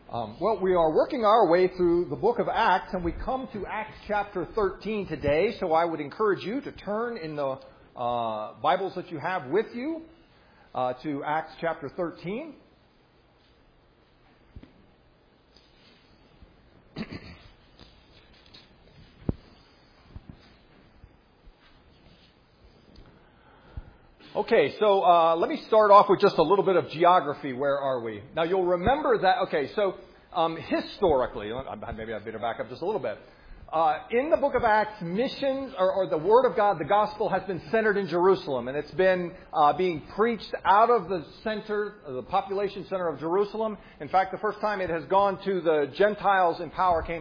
Well, we are working our way through the book of Acts, and we come to Acts chapter 13 today. So I would encourage you to turn in the Bibles that you have with you to Acts chapter 13. Okay, so let me start off with just a little bit of geography. Where are we? Now, you'll remember that, historically, maybe I better back up just a little bit. In the book of Acts, missions, or the Word of God, the gospel, has been centered in Jerusalem. And it's been being preached out of the center, the population center of Jerusalem. In fact, the first time it has gone to the Gentiles in power came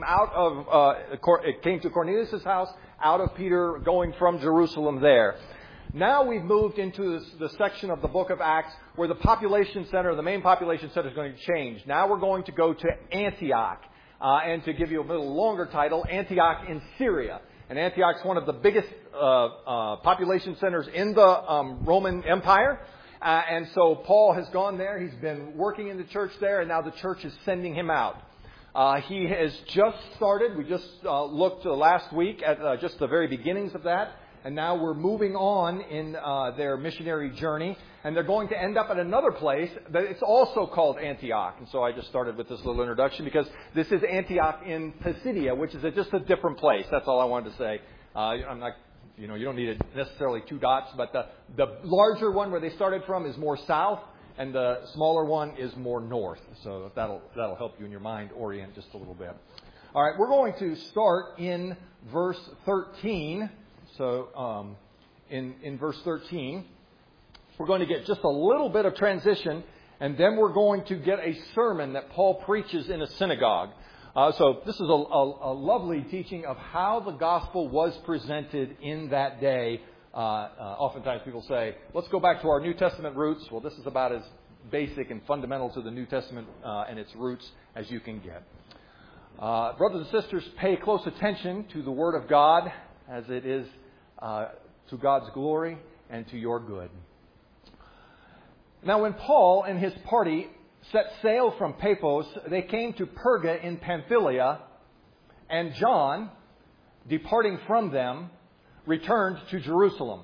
it came to Cornelius' house, out of Peter going from Jerusalem there. Now we've moved into the section of the book of Acts where the population center, the main population center, is going to change. Now we're going to go to Antioch. And to give you a little longer title, Antioch in Syria. And Antioch is one of the biggest population centers in the Roman Empire. And so Paul has gone there. He's been working in the church there, and now the church is sending him out. He has just started. We just looked last week at just the very beginnings of that. And now we're moving on in their missionary journey. And they're going to end up at another place that it's also called Antioch. And so I just started with this little introduction because this is Antioch in Pisidia, which is just a different place. That's all I wanted to say. I'm not, you don't need necessarily two dots, but the larger one where they started from is more south, and the smaller one is more north. So that'll help you in your mind orient just a little bit. All right, we're going to start in verse 13. So in verse 13, we're going to get just a little bit of transition, and then we're going to get a sermon that Paul preaches in a synagogue. So this is a lovely teaching of how the gospel was presented in that day. Oftentimes people say, let's go back to our New Testament roots. Well, this is about as basic and fundamental to the New Testament and its roots as you can get. Brothers and sisters, pay close attention to the Word of God as it is to God's glory and to your good. Now, when Paul and his party set sail from Paphos, they came to Perga in Pamphylia, and John, departing from them, returned to Jerusalem.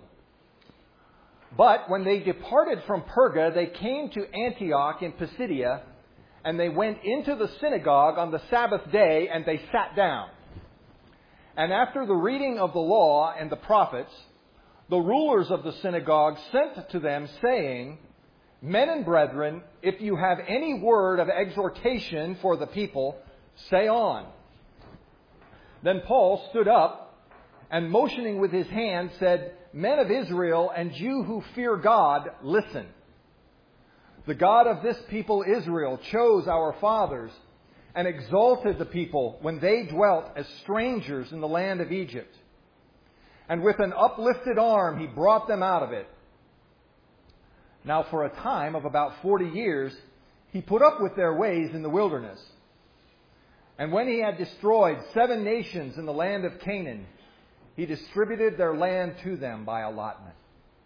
But when they departed from Perga, they came to Antioch in Pisidia, and they went into the synagogue on the Sabbath day, and they sat down. And after the reading of the law and the prophets, the rulers of the synagogue sent to them, saying, Men and brethren, if you have any word of exhortation for the people, say on. Then Paul stood up and motioning with his hand said, Men of Israel and you who fear God, listen. The God of this people Israel chose our fathers and exalted the people when they dwelt as strangers in the land of Egypt. And with an uplifted arm he brought them out of it. Now for a time of about 40 years he put up with their ways in the wilderness. And when he had destroyed 7 nations in the land of Canaan, he distributed their land to them by allotment.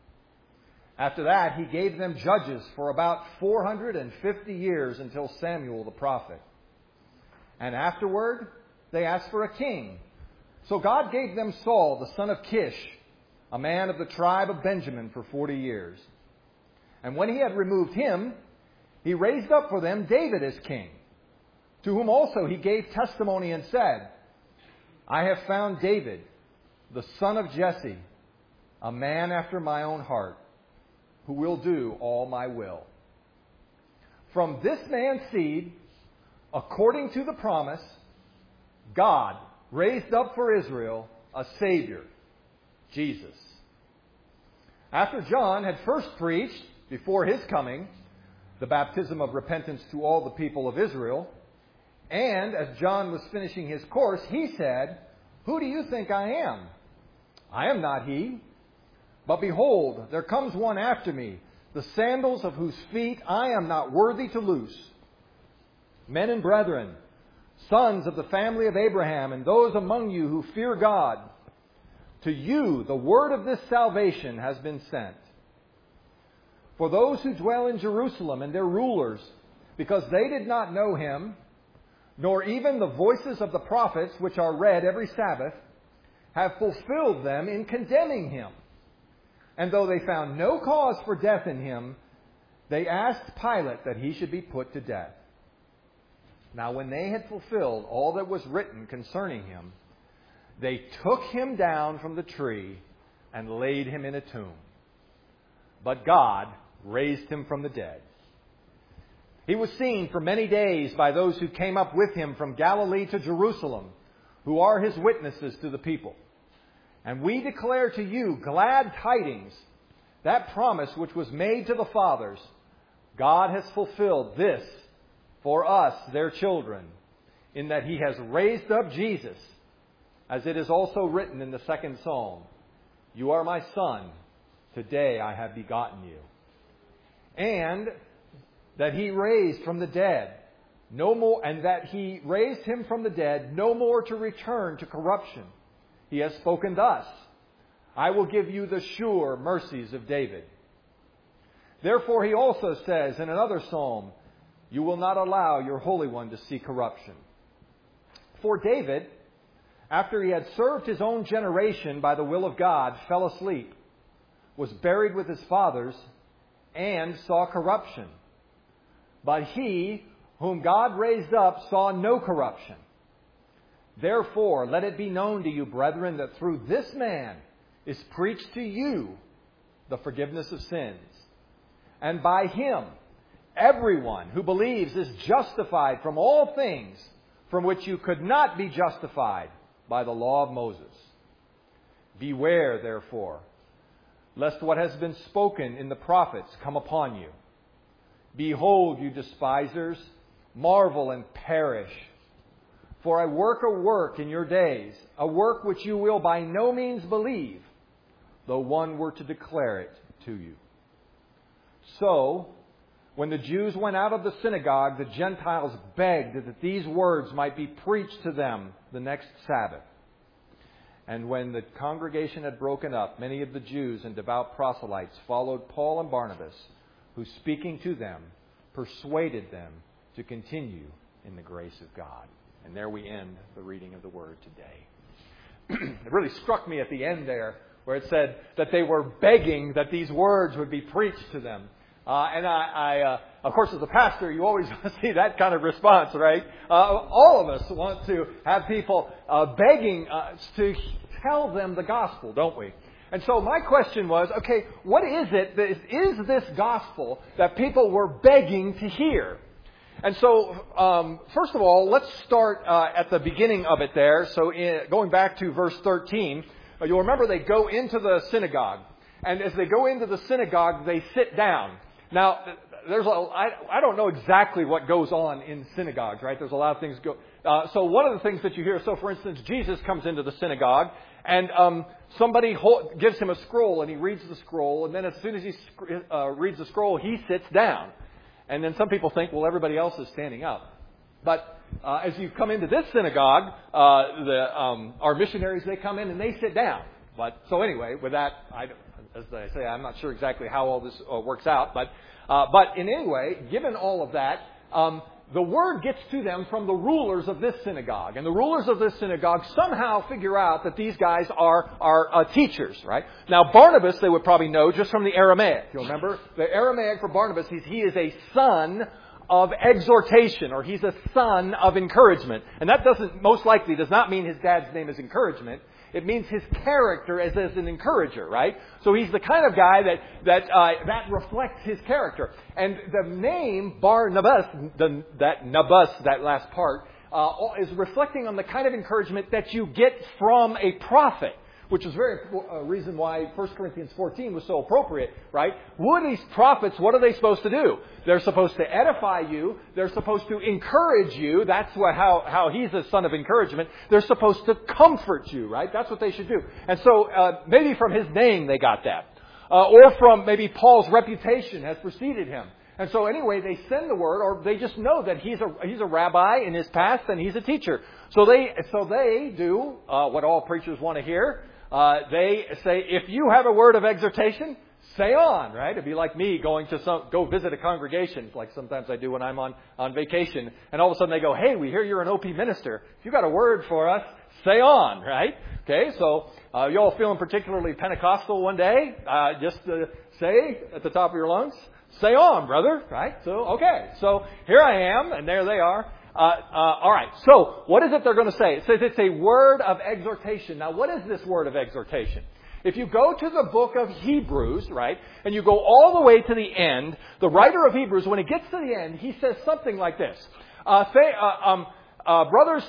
After that he gave them judges for about 450 years until Samuel the prophet. And afterward, they asked for a king. So God gave them Saul, the son of Kish, a man of the tribe of Benjamin, for 40 years. And when he had removed him, he raised up for them David as king, to whom also he gave testimony and said, I have found David, the son of Jesse, a man after my own heart, who will do all my will. From this man's seed, according to the promise, God raised up for Israel a Savior, Jesus. After John had first preached, before his coming, the baptism of repentance to all the people of Israel, and as John was finishing his course, he said, Who do you think I am? I am not he. But behold, there comes one after me, the sandals of whose feet I am not worthy to loose. Men and brethren, sons of the family of Abraham, and those among you who fear God, to you the word of this salvation has been sent. For those who dwell in Jerusalem and their rulers, because they did not know him, nor even the voices of the prophets, which are read every Sabbath, have fulfilled them in condemning him. And though they found no cause for death in him, they asked Pilate that he should be put to death. Now when they had fulfilled all that was written concerning him, they took him down from the tree and laid him in a tomb. But God raised him from the dead. He was seen for many days by those who came up with him from Galilee to Jerusalem, who are his witnesses to the people. And we declare to you glad tidings, that promise which was made to the fathers. God has fulfilled this for us, their children, in that he has raised up Jesus, as it is also written in the second psalm, you are my son, today I have begotten you. And that he raised from the dead, no more, and that he raised him from the dead, no more to return to corruption. He has spoken thus, I will give you the sure mercies of David. Therefore he also says in another psalm, you will not allow your Holy One to see corruption. For David, after he had served his own generation by the will of God, fell asleep, was buried with his fathers, and saw corruption. But he, whom God raised up, saw no corruption. Therefore, let it be known to you, brethren, that through this man is preached to you the forgiveness of sins. And by him, everyone who believes is justified from all things from which you could not be justified by the law of Moses. Beware, therefore, lest what has been spoken in the prophets come upon you. Behold, you despisers, marvel and perish. For I work a work in your days, a work which you will by no means believe, though one were to declare it to you. So, when the Jews went out of the synagogue, the Gentiles begged that these words might be preached to them the next Sabbath. And when the congregation had broken up, many of the Jews and devout proselytes followed Paul and Barnabas, who, speaking to them, persuaded them to continue in the grace of God. And there we end the reading of the Word today. It really struck me at the end there, where it said that they were begging that these words would be preached to them. And I, of course, as a pastor, you always see that kind of response, right? All of us want to have people begging us to tell them the gospel, don't we? And so my question was, okay, what is it that is this gospel that people were begging to hear? And so, first of all, let's start at the beginning of it there. So going back to verse 13, you'll remember they go into the synagogue. And as they go into the synagogue, they sit down. Now, I don't know exactly what goes on in synagogues, right? There's a lot of things go. So one of the things that you hear, so for instance, Jesus comes into the synagogue and somebody gives him a scroll and he reads the scroll, and then as soon as he reads the scroll, he sits down. And then some people think, well, everybody else is standing up. But as you come into this synagogue, our missionaries, they come in and they sit down. But so anyway, with that, as I say, I'm not sure exactly how all this works out. But in any way, given all of that, the word gets to them from the rulers of this synagogue. And the rulers of this synagogue somehow figure out that these guys are teachers, right? Now, Barnabas, they would probably know just from the Aramaic. You'll remember? The Aramaic for Barnabas, he is a son of exhortation, or he's a son of encouragement. And that most likely does not mean his dad's name is encouragement. It means his character as an encourager, right? So he's the kind of guy that reflects his character. And the name Barnabas, that last part, is reflecting on the kind of encouragement that you get from a prophet, which is a reason why 1 Corinthians 14 was so appropriate, right? These prophets, what are they supposed to do? They're supposed to edify you. They're supposed to encourage you. That's how he's a son of encouragement. They're supposed to comfort you, right? That's what they should do. And so maybe from his name they got that. Or from maybe Paul's reputation has preceded him. And so anyway, they send the word, or they just know that he's a rabbi in his past and he's a teacher. So they do what all preachers want to hear. They say, if you have a word of exhortation, Say on, right? It'd be like me going to go visit a congregation, like sometimes I do when I'm on vacation, and all of a sudden they go, hey, we hear you're an OP minister. If you got a word for us, say on, right? Okay, so you all feeling particularly Pentecostal one day? Just say at the top of your lungs, say on, brother, right? So, okay, so here I am, and there they are. All right, so what is it they're going to say? It says it's a word of exhortation. Now, what is this word of exhortation? If you go to the book of Hebrews, right, and you go all the way to the end, the writer of Hebrews, when he gets to the end, he says something like this. Brothers,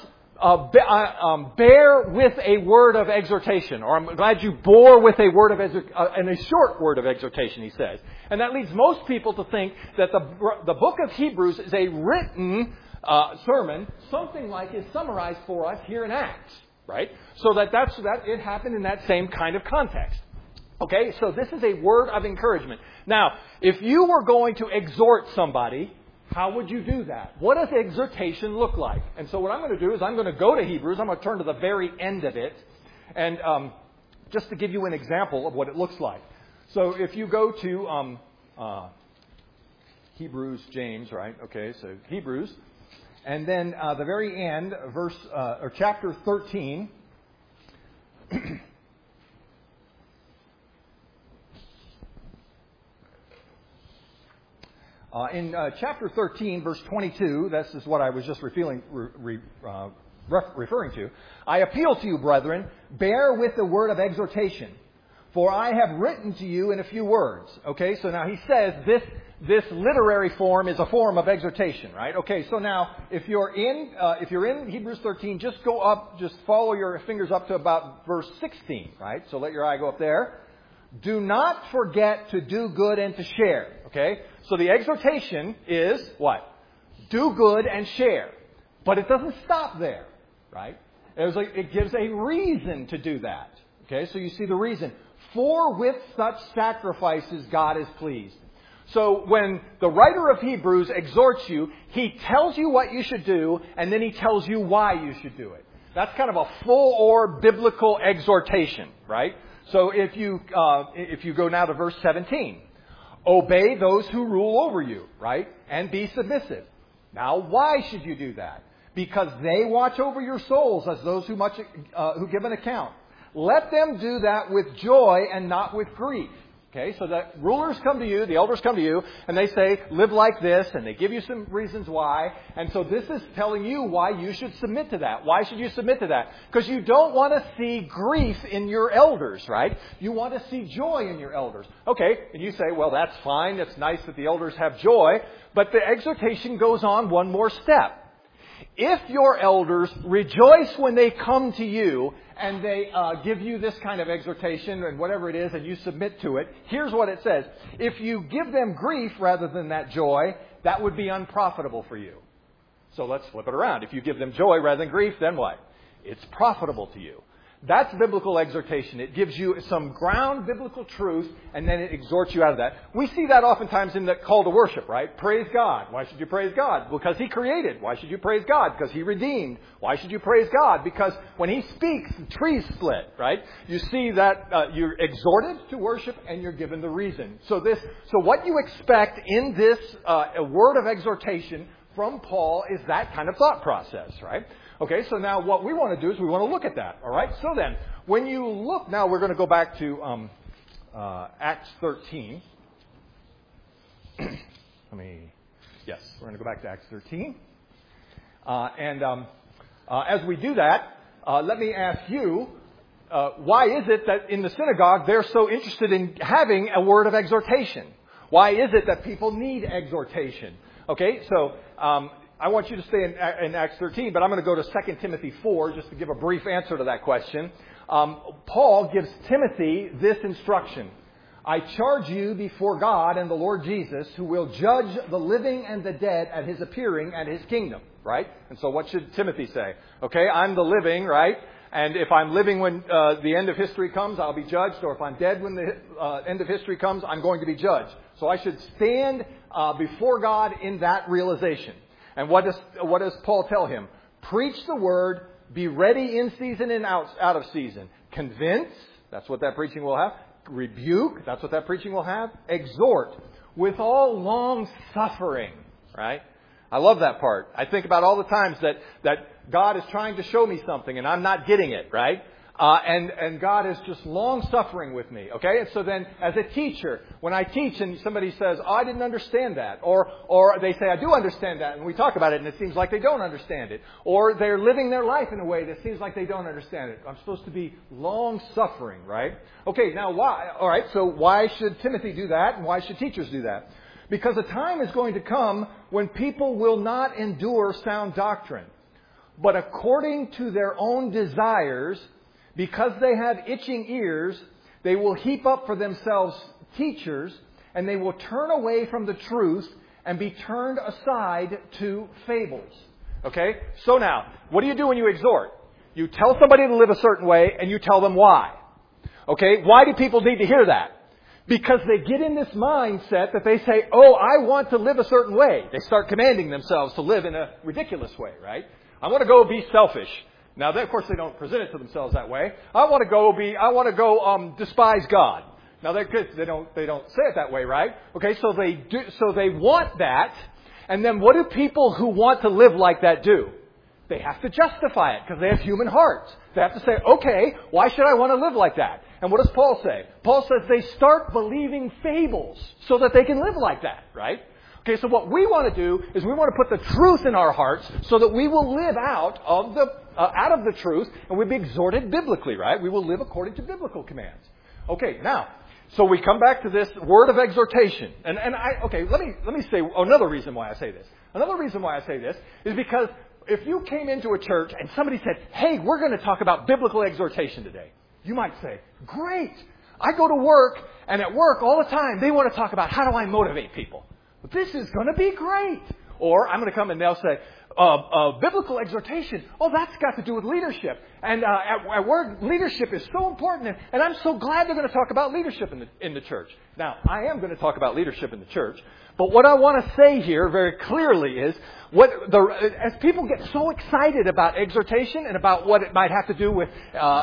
bear with a word of exhortation, or I'm glad you bore with a word of and a short word of exhortation, he says. And that leads most people to think that the book of Hebrews is a written sermon, something like is summarized for us here in Acts. Right? So that it happened in that same kind of context. Okay? So this is a word of encouragement. Now, if you were going to exhort somebody, how would you do that? What does exhortation look like? And so what I'm going to do is I'm going to go to Hebrews. I'm going to turn to the very end of it. And just to give you an example of what it looks like. So if you go to Hebrews, James, right? Okay, so Hebrews. And then the very end, chapter 13. In chapter 13, verse 22, this is what I was just referring to. I appeal to you, brethren, bear with the word of exhortation, for I have written to you in a few words. Okay, so now he says this literary form is a form of exhortation, right? Okay, so now if you're in Hebrews 13, just follow your fingers up to about verse 16, right? So let your eye go up there. Do not forget to do good and to share. Okay, so the exhortation is what? Do good and share, but it doesn't stop there, right? It gives a reason to do that. Okay, so you see the reason. For with such sacrifices God is pleased. So when the writer of Hebrews exhorts you, he tells you what you should do, and then he tells you why you should do it. That's kind of a full-or biblical exhortation, right? So if you go now to verse 17, obey those who rule over you, right? And be submissive. Now, why should you do that? Because they watch over your souls as those who give an account. Let them do that with joy and not with grief. Okay, so the rulers come to you, the elders come to you, and they say, live like this, and they give you some reasons why. And so this is telling you why you should submit to that. Why should you submit to that? Because you don't want to see grief in your elders, right? You want to see joy in your elders. Okay, and you say, well, that's fine. It's nice that the elders have joy. But the exhortation goes on one more step. If your elders rejoice when they come to you and they give you this kind of exhortation and whatever it is and you submit to it, here's what it says. If you give them grief rather than that joy, that would be unprofitable for you. So let's flip it around. If you give them joy rather than grief, then what? It's profitable to you. That's biblical exhortation. It gives you some ground biblical truth, and then it exhorts you out of that. We see that oftentimes in the call to worship, right? Praise God. Why should you praise God? Because He created. Why should you praise God? Because He redeemed. Why should you praise God? Because when He speaks, the trees split, right? You see that you're exhorted to worship, and you're given the reason. So what you expect in this a word of exhortation from Paul is that kind of thought process, right? Okay, so now what we want to do is we want to look at that, all right? So then, when you look, now we're going to go back to Acts 13. Yes, we're going to go back to Acts 13. As we do that, let me ask you, why is it that in the synagogue they're so interested in having a word of exhortation? Why is it that people need exhortation? Okay, so I want you to stay in Acts 13, but I'm going to go to 2 Timothy 4 just to give a brief answer to that question. Paul gives Timothy this instruction. I charge you before God and the Lord Jesus, who will judge the living and the dead at His appearing and His kingdom, right? And so what should Timothy say? Okay, I'm the living, right? And if I'm living when the end of history comes, I'll be judged. Or if I'm dead when the end of history comes, I'm going to be judged. So I should stand before God in that realization. And what does Paul tell him? Preach the word, be ready in season and out of season. Convince, that's what that preaching will have. rebuke. That's what that preaching will have. Exhort with all long suffering. Right? I love that part. I think about all the times that God is trying to show me something and I'm not getting it. Right? And God is just long suffering with me. Okay? And so then as a teacher, when I teach and somebody says, I didn't understand that. Or they say, I do understand that. And we talk about it and it seems like they don't understand it. Or they're living their life in a way that seems like they don't understand it. I'm supposed to be long suffering, right? Okay, now why? All right, so why should Timothy do that? And why should teachers do that? Because a time is going to come when people will not endure sound doctrine. But according to their own desires, because they have itching ears, they will heap up for themselves teachers, and they will turn away from the truth and be turned aside to fables. Okay? So now, what do you do when you exhort? You tell somebody to live a certain way, and you tell them why. Okay? Why do people need to hear that? Because they get in this mindset that they say, oh, I want to live a certain way. They start commanding themselves to live in a ridiculous way, right? I want to go be selfish. Now, of course, they don't present it to themselves that way. I want to go despise God. Now, they don't say it that way, right? Okay, so they want that. And then what do people who want to live like that do? They have to justify it because they have human hearts. They have to say, okay, why should I want to live like that? And what does Paul say? Paul says they start believing fables so that they can live like that, right? Okay, so what we want to do is we want to put the truth in our hearts so that we will live out of the truth and we'll be exhorted biblically, right? We will live according to biblical commands. Okay, now, so we come back to this word of exhortation. Let me say another reason why I say this. Another reason why I say this is because if you came into a church and somebody said, hey, we're going to talk about biblical exhortation today, you might say, great. I go to work, and at work all the time, they want to talk about how do I motivate people. This is going to be great. Or I'm going to come and they'll say, biblical exhortation. Oh, that's got to do with leadership. And at work, leadership is so important. And I'm so glad they're going to talk about leadership in the church. Now, I am going to talk about leadership in the church. But what I want to say here very clearly is, as people get so excited about exhortation and about what it might have to do with,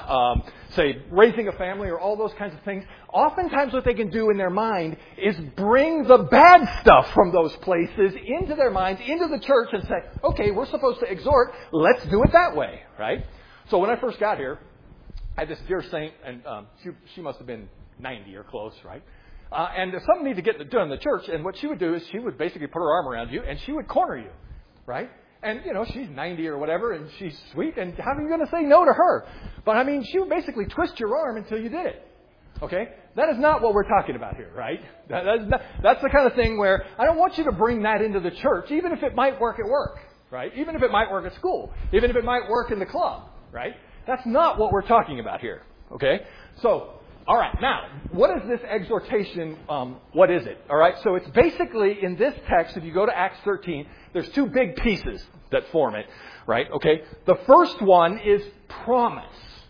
say, raising a family or all those kinds of things, oftentimes what they can do in their mind is bring the bad stuff from those places into their minds, into the church and say, okay, we're supposed to exhort, let's do it that way, right? So when I first got here, I had this dear saint, and she must have been 90 or close, right? And if something needed to get done in the church, and what she would do is she would basically put her arm around you, and she would corner you, right? And, she's 90 or whatever, and she's sweet, and how are you going to say no to her? But, she would basically twist your arm until you did it, okay? That is not what we're talking about here, right? That's the kind of thing where I don't want you to bring that into the church, even if it might work at work, right? Even if it might work at school, even if it might work in the club, right? That's not what we're talking about here, okay? So, all right, now, what is this exhortation? What is it? All right, so it's basically in this text, if you go to Acts 13, there's two big pieces that form it, right? Okay, the first one is promise.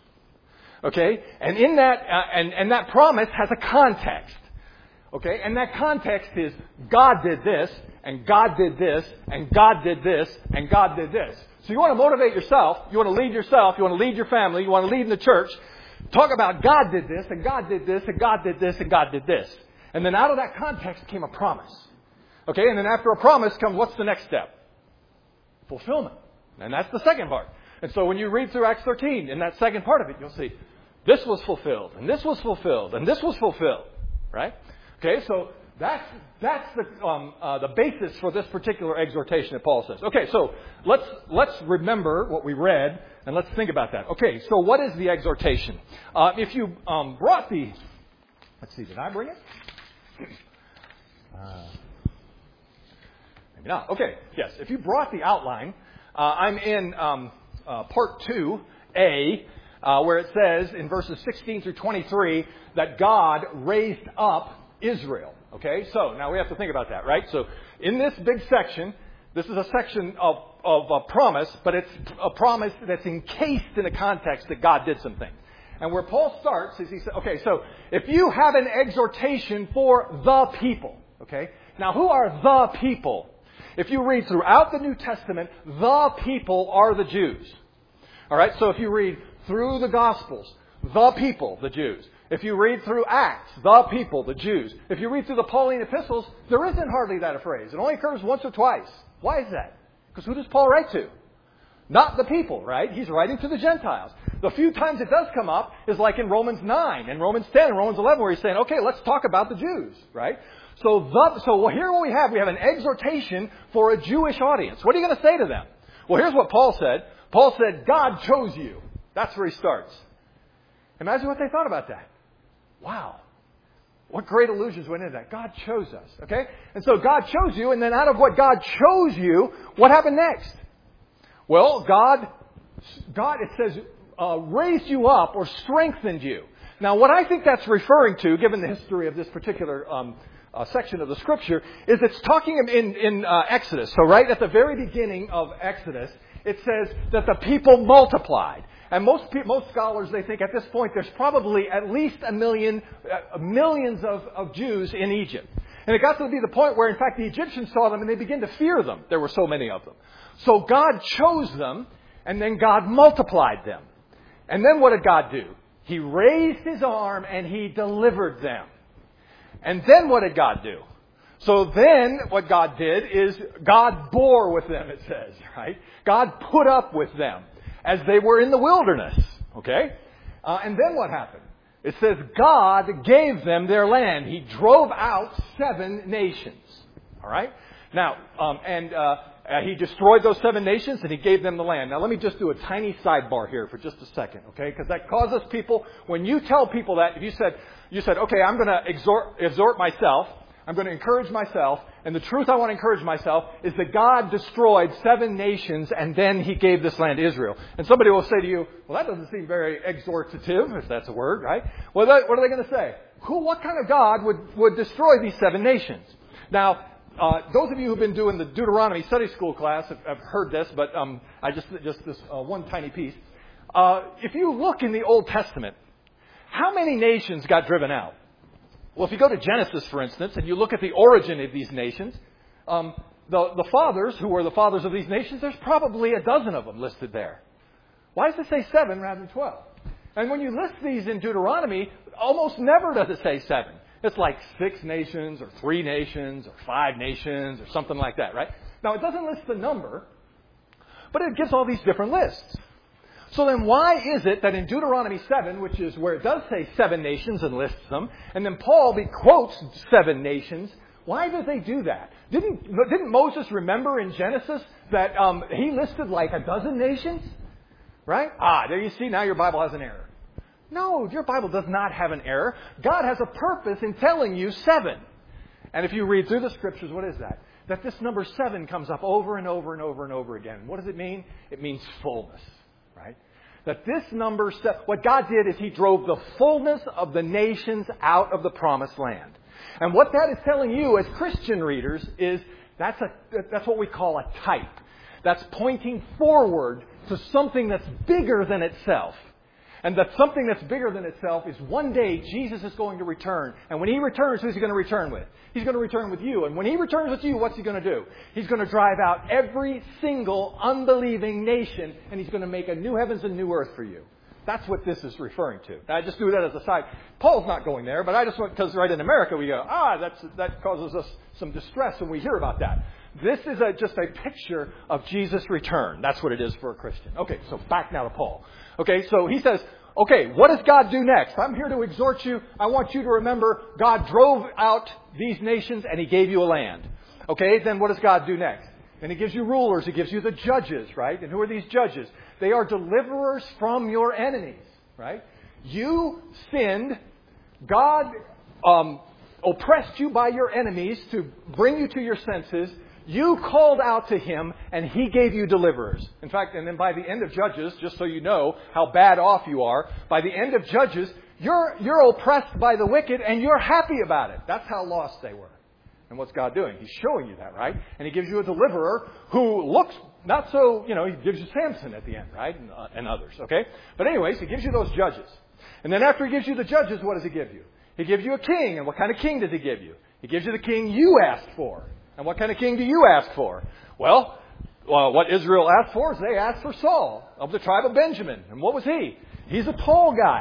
Okay, and in that, and that promise has a context. Okay, and that context is God did this, and God did this, and God did this, and God did this. So you want to motivate yourself, you want to lead yourself, you want to lead your family, you want to lead in the church. Talk about God did this, and God did this, and God did this, and God did this. And then out of that context came a promise. Okay, and then after a promise comes, what's the next step? Fulfillment. And that's the second part. And so when you read through Acts 13, in that second part of it, you'll see, this was fulfilled, and this was fulfilled, and this was fulfilled. Right? Okay, so that's the basis for this particular exhortation that Paul says. Okay, so let's remember what we read, and let's think about that. Okay, so what is the exhortation? If you brought the... Let's see, did I bring it? Maybe not. Okay, yes. If you brought the outline, I'm in part 2A, where it says in verses 16 through 23 that God raised up Israel. Okay, so now we have to think about that, right? So in this big section, this is a section of a promise, but it's a promise that's encased in the context that God did some things. And where Paul starts is he says, okay, so if you have an exhortation for the people, okay? Now, who are the people? If you read throughout the New Testament, the people are the Jews. All right, so if you read through the Gospels, the people, the Jews. If you read through Acts, the people, the Jews. If you read through the Pauline epistles, there isn't hardly that a phrase. It only occurs once or twice. Why is that? Because who does Paul write to? Not the people, right? He's writing to the Gentiles. The few times it does come up is like in Romans 9 and Romans 10 and Romans 11 where he's saying, okay, let's talk about the Jews, right? So here what we have an exhortation for a Jewish audience. What are you going to say to them? Well, here's what Paul said. Paul said, God chose you. That's where he starts. Imagine what they thought about that. Wow. What great illusions went into that. God chose us, okay? And so God chose you, and then out of what God chose you, what happened next? Well, God, it says, raised you up or strengthened you. Now, what I think that's referring to, given the history of this particular section of the Scripture, is it's talking in Exodus. So right at the very beginning of Exodus, it says that the people multiplied. And most scholars, they think at this point there's probably at least millions of Jews in Egypt. And it got to be the point where, in fact, the Egyptians saw them and they began to fear them. There were so many of them. So God chose them, and then God multiplied them. And then what did God do? He raised His arm and He delivered them. And then what did God do? So then what God did is God bore with them, it says, right? God put up with them as they were in the wilderness, okay? And then what happened? It says God gave them their land. He drove out 7 nations, all right? Now, He destroyed those 7 nations and He gave them the land. Now, let me just do a tiny sidebar here for just a second, okay? Because that causes people, when you tell people that, if you said, okay, I'm going to exhort myself, I'm going to encourage myself, and the truth I want to encourage myself is that God destroyed 7 nations and then He gave this land to Israel. And somebody will say to you, well, that doesn't seem very exhortative, if that's a word, right? Well, what are they going to say? What kind of God would destroy these 7 nations? Now, those of you who've been doing the Deuteronomy Sunday School class have heard this, but I just this one tiny piece. If you look in the Old Testament, how many nations got driven out? Well, if you go to Genesis, for instance, and you look at the origin of these nations, the fathers, who were the fathers of these nations, there's probably a dozen of them listed there. Why does it say 7 rather than 12? And when you list these in Deuteronomy, almost never does it say 7. It's like 6 nations or 3 nations or 5 nations or something like that, right? Now, it doesn't list the number, but it gives all these different lists. So then why is it that in Deuteronomy 7, which is where it does say 7 nations and lists them, and then Paul quotes 7 nations, why do they do that? Didn't Moses remember in Genesis that he listed like a dozen nations? Right? There you see, now your Bible has an error. No, your Bible does not have an error. God has a purpose in telling you 7. And if you read through the Scriptures, what is that? That this number 7 comes up over and over and over and over again. What does it mean? It means fullness. Right? That this number, what God did is He drove the fullness of the nations out of the promised land. And what that is telling you as Christian readers is that's what we call a type. That's pointing forward to something that's bigger than itself. And that something that's bigger than itself is one day Jesus is going to return. And when He returns, who's He going to return with? He's going to return with you. And when He returns with you, what's He going to do? He's going to drive out every single unbelieving nation, and He's going to make a new heavens and new earth for you. That's what this is referring to. I just do that as a side. Paul's not going there, but I just want, because right in America we go, that causes us some distress when we hear about that. This is just a picture of Jesus' return. That's what it is for a Christian. Okay, so back now to Paul. Okay, so he says, okay, what does God do next? I'm here to exhort you. I want you to remember God drove out these nations and He gave you a land. Okay, then what does God do next? And He gives you rulers. He gives you the judges, right? And who are these judges? They are deliverers from your enemies, right? You sinned. God oppressed you by your enemies to bring you to your senses. You called out to Him, and He gave you deliverers. In fact, and then by the end of Judges, just so you know how bad off you are, by the end of Judges, you're oppressed by the wicked, and you're happy about it. That's how lost they were. And what's God doing? He's showing you that, right? And He gives you a deliverer who looks not so, He gives you Samson at the end, right? And others, okay? But anyways, He gives you those judges. And then after He gives you the judges, what does He give you? He gives you a king. And what kind of king does He give you? He gives you the king you asked for. And what kind of king do you ask for? Well, what Israel asked for is they asked for Saul of the tribe of Benjamin. And what was he? He's a tall guy.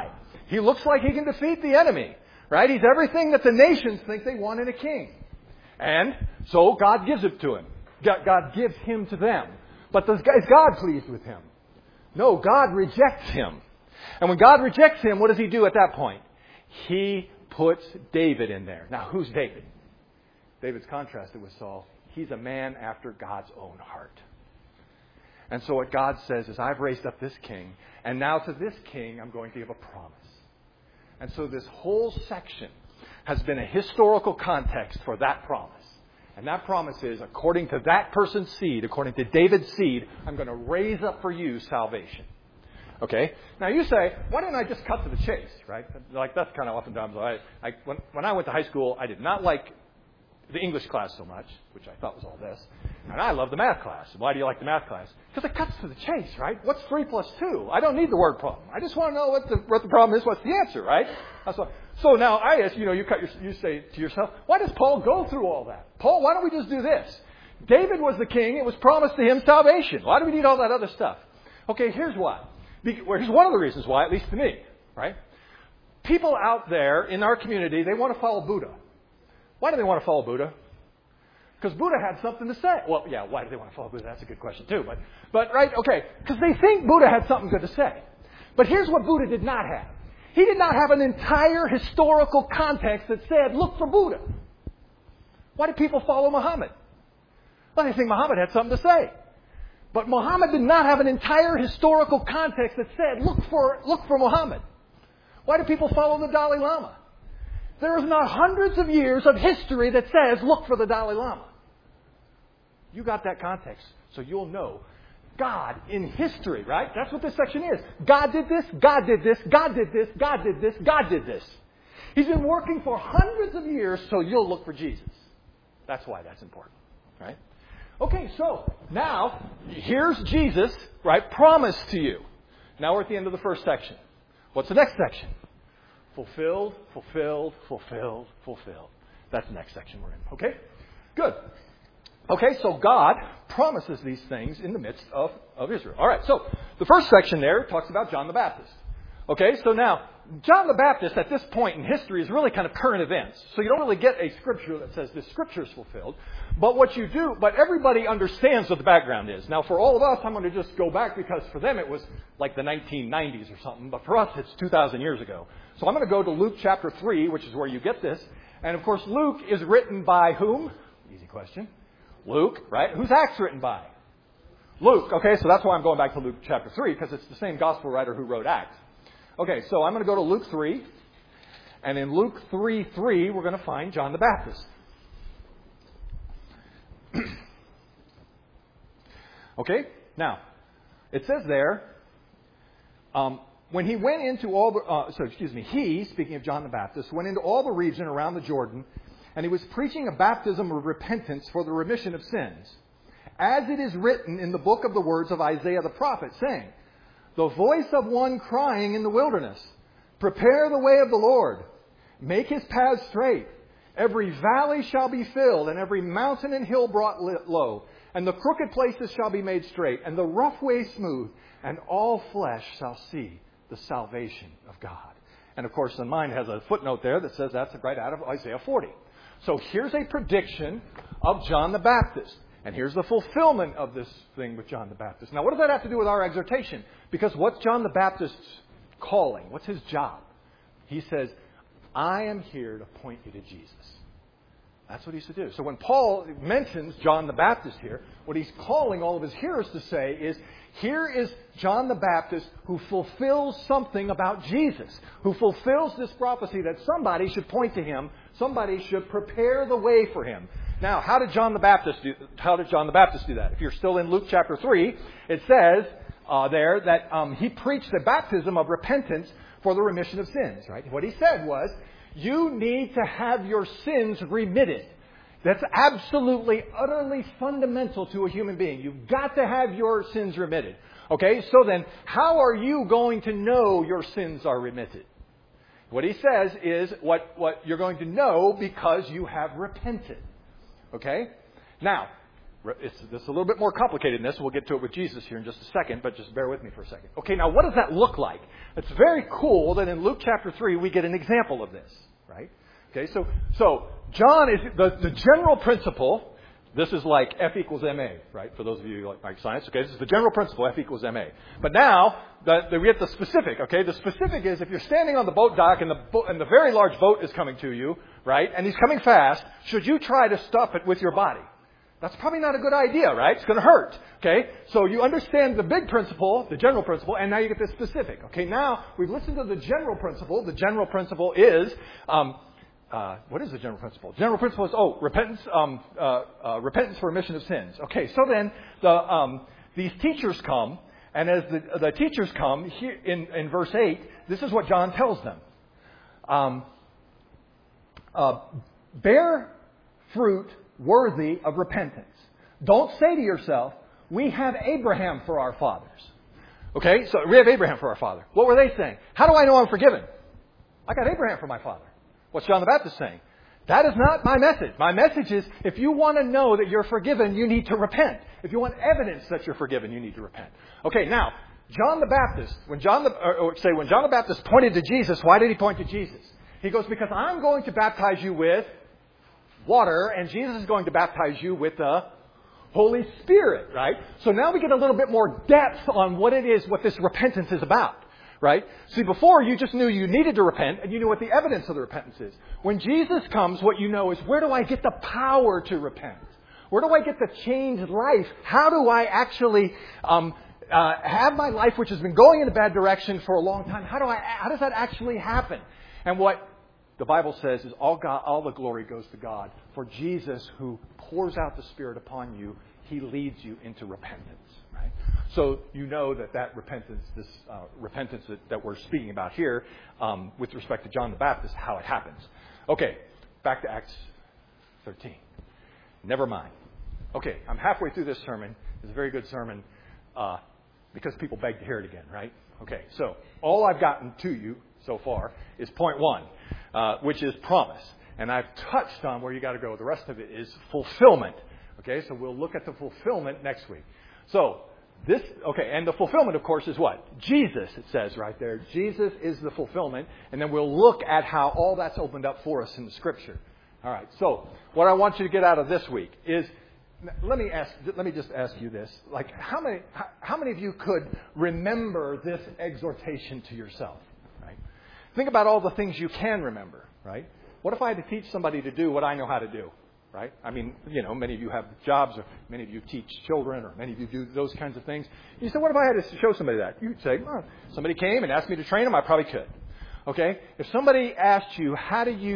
He looks like he can defeat the enemy, right? He's everything that the nations think they want in a king. And so God gives it to him. God gives him to them. But is God pleased with him? No, God rejects him. And when God rejects him, what does he do at that point? He puts David in there. Now, who's David? David's contrasted with Saul. He's a man after God's own heart. And so what God says is, I've raised up this king, and now to this king I'm going to give a promise. And so this whole section has been a historical context for that promise. And that promise is, according to that person's seed, according to David's seed, I'm going to raise up for you salvation. Okay? Now you say, why didn't I just cut to the chase, right? Like, that's kind of oftentimes, when I went to high school, I did not like the English class so much, which I thought was all this. And I love the math class. Why do you like the math class? Because it cuts to the chase, right? What's 3 plus 2? I don't need the word problem. I just want to know what the problem is, what's the answer, right? So now I ask, you say to yourself, why does Paul go through all that? Paul, why don't we just do this? David was the king. It was promised to him salvation. Why do we need all that other stuff? Okay, here's why. Here's one of the reasons why, at least to me, right? People out there in our community, they want to follow Buddha. Why do they want to follow Buddha? Because Buddha had something to say. Well, yeah, why do they want to follow Buddha? That's a good question too. But right, okay. Because they think Buddha had something good to say. But here's what Buddha did not have. He did not have an entire historical context that said, look for Buddha. Why did people follow Muhammad? Well, they think Muhammad had something to say. But Muhammad did not have an entire historical context that said, look for Muhammad. Why do people follow the Dalai Lama? There is not hundreds of years of history that says, look for the Dalai Lama. You got that context, so you'll know God in history, right? That's what this section is. God did this, God did this, God did this, God did this, God did this. He's been working for hundreds of years, so you'll look for Jesus. That's why that's important, right? Okay, so now, here's Jesus, right, promised to you. Now we're at the end of the first section. What's the next section? Fulfilled, fulfilled, fulfilled, fulfilled. That's the next section we're in. Okay? Good. Okay, so God promises these things in the midst of Israel. All right, so the first section there talks about John the Baptist. Okay, so now, John the Baptist at this point in history is really kind of current events. So you don't really get a scripture that says this scripture is fulfilled. But everybody understands what the background is. Now, for all of us, I'm going to just go back because for them it was like the 1990s or something. But for us, it's 2,000 years ago. So I'm going to go to Luke chapter 3, which is where you get this. And of course, Luke is written by whom? Easy question. Luke, right? Who's Acts written by? Luke. Okay, so that's why I'm going back to Luke chapter 3, because it's the same gospel writer who wrote Acts. Okay, so I'm going to go to Luke 3. And in Luke 3:3, we're going to find John the Baptist. Okay, now, it says there, when he went into all the, he, speaking of John the Baptist, went into all the region around the Jordan, and he was preaching a baptism of repentance for the remission of sins, as it is written in the book of the words of Isaiah the prophet, saying, the voice of one crying in the wilderness, prepare the way of the Lord, make his paths straight. Every valley shall be filled, and every mountain and hill brought low, and the crooked places shall be made straight, and the rough way smooth, and all flesh shall see the salvation of God. And of course, mine has a footnote there that says that's right out of Isaiah 40. So here's a prediction of John the Baptist. And here's the fulfillment of this thing with John the Baptist. Now, what does that have to do with our exhortation? Because what's John the Baptist's calling? What's his job? He says, I am here to point you to Jesus. That's what he's to do. So when Paul mentions John the Baptist here, what he's calling all of his hearers to say is, here is John the Baptist who fulfills something about Jesus, who fulfills this prophecy that somebody should point to him, somebody should prepare the way for him. Now, how did John the Baptist do that? If you're still in Luke chapter 3, it says there that he preached a baptism of repentance for the remission of sins, right? What he said was, you need to have your sins remitted. That's absolutely, utterly fundamental to a human being. You've got to have your sins remitted. Okay, so then, how are you going to know your sins are remitted? What he says is what you're going to know because you have repented. Okay? Now, This is a little bit more complicated than this. We'll get to it with Jesus here in just a second, but just bear with me for a second. Okay, now what does that look like? It's very cool that in Luke chapter 3 we get an example of this, right? Okay, so John is the general principle. This is like F equals MA, right? For those of you who like science, okay, this is the general principle, F equals MA. But now, we get the specific, okay? The specific is if you're standing on the boat dock and the very large boat is coming to you, right? And he's coming fast, should you try to stop it with your body? That's probably not a good idea, right? It's going to hurt, okay? So you understand the big principle, the general principle, and now you get the specific. Okay, now we've listened to the general principle. The general principle is... what is the general principle? The general principle is, repentance, repentance for remission of sins. Okay, so then these teachers come, and as the teachers come, here in verse 8, this is what John tells them. Bear fruit worthy of repentance. Don't say to yourself, we have Abraham for our fathers. Okay, so we have Abraham for our father. What were they saying? How do I know I'm forgiven? I got Abraham for my father. What's John the Baptist saying? That is not my message. My message is, if you want to know that you're forgiven, you need to repent. If you want evidence that you're forgiven, you need to repent. Okay, now, John the Baptist, when John the Baptist pointed to Jesus, why did he point to Jesus? He goes, because I'm going to baptize you with water, and Jesus is going to baptize you with the Holy Spirit, right? So now we get a little bit more depth on what it is, what this repentance is about. Right? See, before you just knew you needed to repent and you knew what the evidence of the repentance is. When Jesus comes, what you know is, where do I get the power to repent? Where do I get the changed life? How do I actually have my life, which has been going in a bad direction for a long time? How does that actually happen? And what the Bible says is all the glory goes to God. For Jesus, who pours out the Spirit upon you, He leads you into repentance. Right? So you know that repentance, this repentance that we're speaking about here, with respect to John the Baptist, how it happens. Okay, back to Acts 13. Never mind. Okay, I'm halfway through this sermon. It's a very good sermon because people beg to hear it again, right? Okay, so all I've gotten to you so far is point 1, which is promise. And I've touched on where you got to go. The rest of it is fulfillment. Okay, so we'll look at the fulfillment next week. So, and the fulfillment, of course, is what? Jesus, it says right there. Jesus is the fulfillment. And then we'll look at how all that's opened up for us in the Scripture. All right, so what I want you to get out of this week is, let me just ask you this. Like, how many of you could remember this exhortation to yourself? Right? Think about all the things you can remember, right? What if I had to teach somebody to do what I know how to do? Right? I mean, many of you have jobs, or many of you teach children, or many of you do those kinds of things. You say, what if I had to show somebody that? You'd say, well, somebody came and asked me to train them, I probably could. Okay? If somebody asked you, how does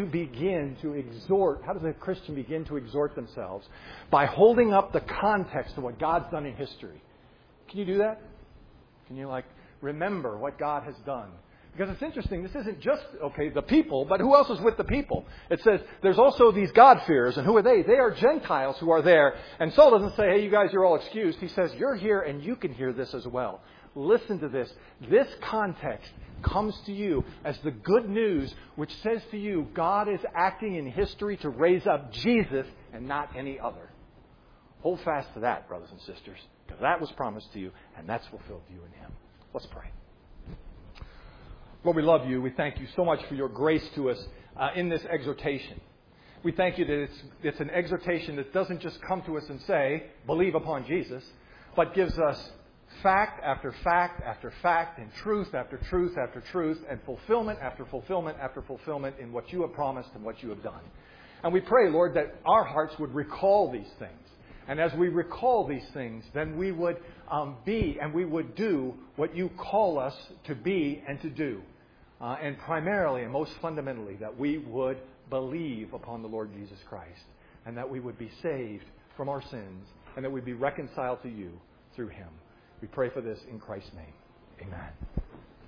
a Christian begin to exhort themselves? By holding up the context of what God's done in history. Can you do that? Can you, remember what God has done? Because it's interesting, this isn't just, the people, but who else is with the people? It says there's also these God-fearers, and who are they? They are Gentiles who are there. And Saul doesn't say, hey, you guys, you're all excused. He says, you're here and you can hear this as well. Listen to this. This context comes to you as the good news, which says to you, God is acting in history to raise up Jesus and not any other. Hold fast to that, brothers and sisters, because that was promised to you, and that's fulfilled to you in Him. Let's pray. Lord, we love you. We thank you so much for your grace to us in this exhortation. We thank you that it's an exhortation that doesn't just come to us and say, believe upon Jesus, but gives us fact after fact after fact and truth after truth after truth and fulfillment after fulfillment after fulfillment in what you have promised and what you have done. And we pray, Lord, that our hearts would recall these things. And as we recall these things, then we would be and we would do what you call us to be and to do. And primarily and most fundamentally, that we would believe upon the Lord Jesus Christ. And that we would be saved from our sins. And that we'd be reconciled to you through Him. We pray for this in Christ's name. Amen.